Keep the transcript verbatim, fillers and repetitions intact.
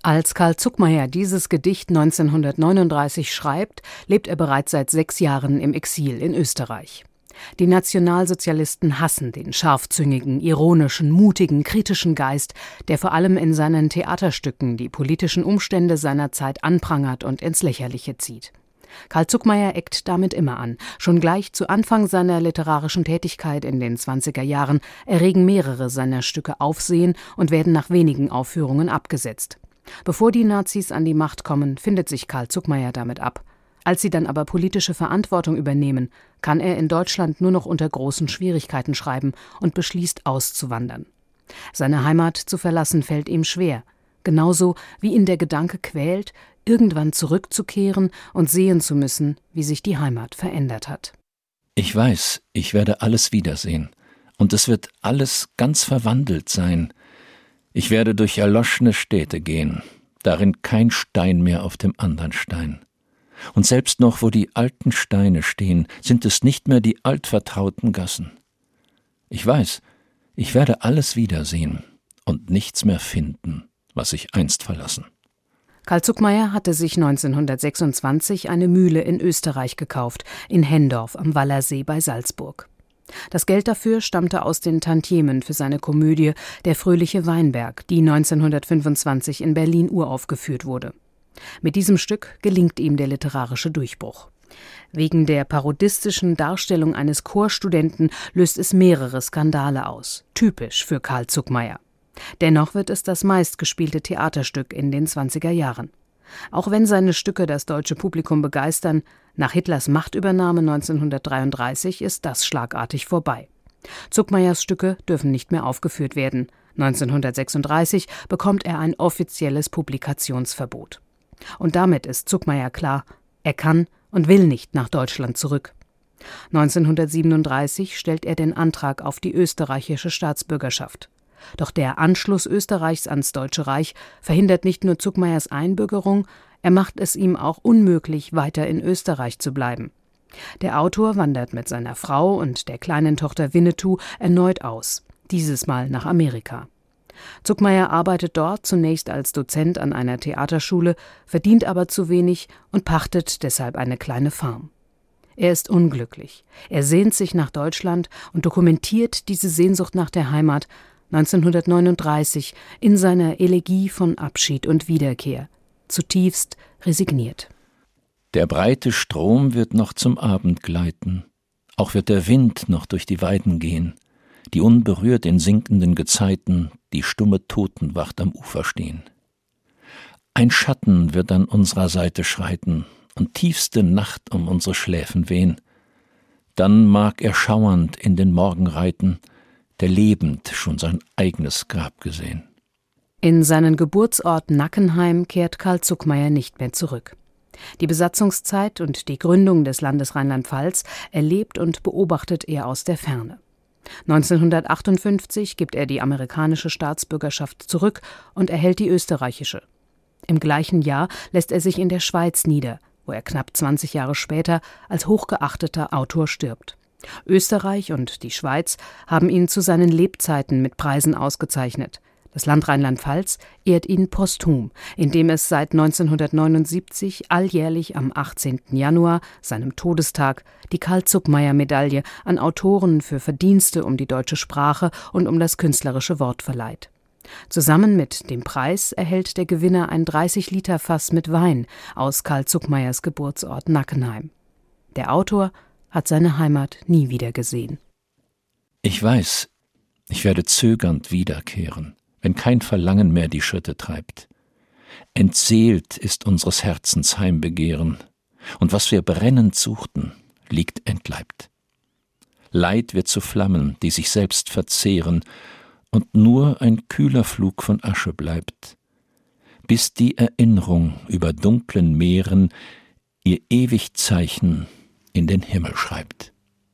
Als Karl Zuckmayer dieses Gedicht neunzehnhundertneununddreißig schreibt, lebt er bereits seit sechs Jahren im Exil in Österreich. Die Nationalsozialisten hassen den scharfzüngigen, ironischen, mutigen, kritischen Geist, der vor allem in seinen Theaterstücken die politischen Umstände seiner Zeit anprangert und ins Lächerliche zieht. Karl Zuckmayer eckt damit immer an. Schon gleich zu Anfang seiner literarischen Tätigkeit in den zwanziger Jahren erregen mehrere seiner Stücke Aufsehen und werden nach wenigen Aufführungen abgesetzt. Bevor die Nazis an die Macht kommen, findet sich Karl Zuckmayer damit ab. Als sie dann aber politische Verantwortung übernehmen, kann er in Deutschland nur noch unter großen Schwierigkeiten schreiben und beschließt, auszuwandern. Seine Heimat zu verlassen fällt ihm schwer, genauso wie ihn der Gedanke quält, irgendwann zurückzukehren und sehen zu müssen, wie sich die Heimat verändert hat. Ich weiß, ich werde alles wiedersehen, und es wird alles ganz verwandelt sein. Ich werde durch erloschene Städte gehen, darin kein Stein mehr auf dem andern Stein. Und selbst noch, wo die alten Steine stehen, sind es nicht mehr die altvertrauten Gassen. Ich weiß, ich werde alles wiedersehen und nichts mehr finden, was ich einst verlassen. Karl Zuckmayer hatte sich neunzehnhundertsechsundzwanzig eine Mühle in Österreich gekauft, in Hendorf am Wallersee bei Salzburg. Das Geld dafür stammte aus den Tantiemen für seine Komödie »Der fröhliche Weinberg«, die neunzehnhundertfünfundzwanzig in Berlin uraufgeführt wurde. Mit diesem Stück gelingt ihm der literarische Durchbruch. Wegen der parodistischen Darstellung eines Chorstudenten löst es mehrere Skandale aus, typisch für Karl Zuckmayer. Dennoch wird es das meistgespielte Theaterstück in den zwanziger Jahren. Auch wenn seine Stücke das deutsche Publikum begeistern, nach Hitlers Machtübernahme neunzehnhundertdreiunddreißig ist das schlagartig vorbei. Zuckmayers Stücke dürfen nicht mehr aufgeführt werden. neunzehnhundertsechsunddreißig bekommt er ein offizielles Publikationsverbot. Und damit ist Zuckmayer klar, er kann und will nicht nach Deutschland zurück. neunzehnhundertsiebenunddreißig stellt er den Antrag auf die österreichische Staatsbürgerschaft. Doch der Anschluss Österreichs ans Deutsche Reich verhindert nicht nur Zuckmayers Einbürgerung, er macht es ihm auch unmöglich, weiter in Österreich zu bleiben. Der Autor wandert mit seiner Frau und der kleinen Tochter Winnetou erneut aus, dieses Mal nach Amerika. Zuckmayer arbeitet dort zunächst als Dozent an einer Theaterschule, verdient aber zu wenig und pachtet deshalb eine kleine Farm. Er ist unglücklich. Er sehnt sich nach Deutschland und dokumentiert diese Sehnsucht nach der Heimat neunzehnhundertneununddreißig in seiner Elegie von Abschied und Wiederkehr, zutiefst resigniert. Der breite Strom wird noch zum Abend gleiten, auch wird der Wind noch durch die Weiden gehen, die unberührt in sinkenden Gezeiten die stumme Totenwacht am Ufer stehen. Ein Schatten wird an unserer Seite schreiten und tiefste Nacht um unsere Schläfen wehen. Dann mag er schauernd in den Morgen reiten, der lebend schon sein eigenes Grab gesehen. In seinen Geburtsort Nackenheim kehrt Karl Zuckmayer nicht mehr zurück. Die Besatzungszeit und die Gründung des Landes Rheinland-Pfalz erlebt und beobachtet er aus der Ferne. neunzehnhundertachtundfünfzig gibt er die amerikanische Staatsbürgerschaft zurück und erhält die österreichische. Im gleichen Jahr lässt er sich in der Schweiz nieder, wo er knapp zwanzig Jahre später als hochgeachteter Autor stirbt. Österreich und die Schweiz haben ihn zu seinen Lebzeiten mit Preisen ausgezeichnet. Das Land Rheinland-Pfalz ehrt ihn posthum, indem es seit neunzehnhundertneunundsiebzig alljährlich am achtzehnten Januar, seinem Todestag, die Karl-Zuckmayer-Medaille an Autoren für Verdienste um die deutsche Sprache und um das künstlerische Wort verleiht. Zusammen mit dem Preis erhält der Gewinner ein dreißig Liter Fass mit Wein aus Karl Zuckmayers Geburtsort Nackenheim. Der Autor hat seine Heimat nie wieder gesehen. Ich weiß, ich werde zögernd wiederkehren, wenn kein Verlangen mehr die Schritte treibt. Entseelt ist unseres Herzens Heimbegehren, und was wir brennend suchten, liegt entleibt. Leid wird zu Flammen, die sich selbst verzehren, und nur ein kühler Flug von Asche bleibt, bis die Erinnerung über dunklen Meeren ihr ewig Zeichen in den Himmel schreibt.